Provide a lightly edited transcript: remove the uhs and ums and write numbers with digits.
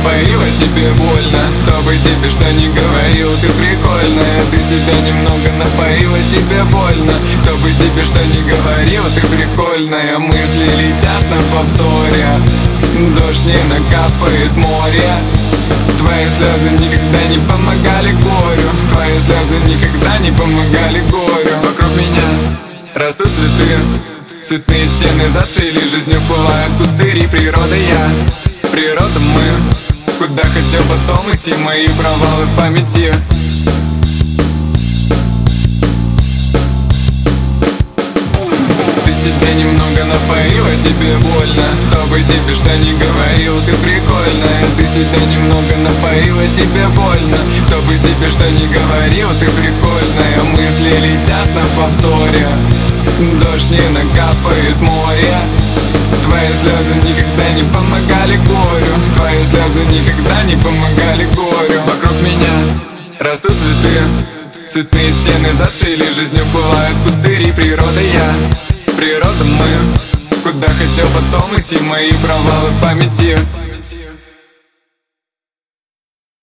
напоила, тебе больно. Кто бы тебе что ни говорил, ты прикольная. Ты себя немного напоила, тебе больно. Кто бы тебе что ни говорил, ты прикольная. Мысли летят на повторе, дождь не накапает море. Твои слезы никогда не помогали горю. Твои слезы никогда не помогали горю. Вокруг меня растут цветы, цветные стены зашили, жизнью бывают пустыри. Природа я, природа мы. Куда хотел потом идти, мои провалы в памяти. Ты себя немного напоила, тебе больно. Кто бы тебе что ни говорил, ты прикольная. Ты себя немного напоила, тебе больно. Кто бы тебе что ни говорил, ты прикольная. Мысли летят на повторе, дождь не накапает море. Твои слезы никогда не помогали горю. Твои слезы никогда не помогали горю. Вокруг меня растут цветы, цветные стены зашили, жизнью бывают пустыри. Природа я, природа мы. Куда хотел потом идти, мои провалы в памяти.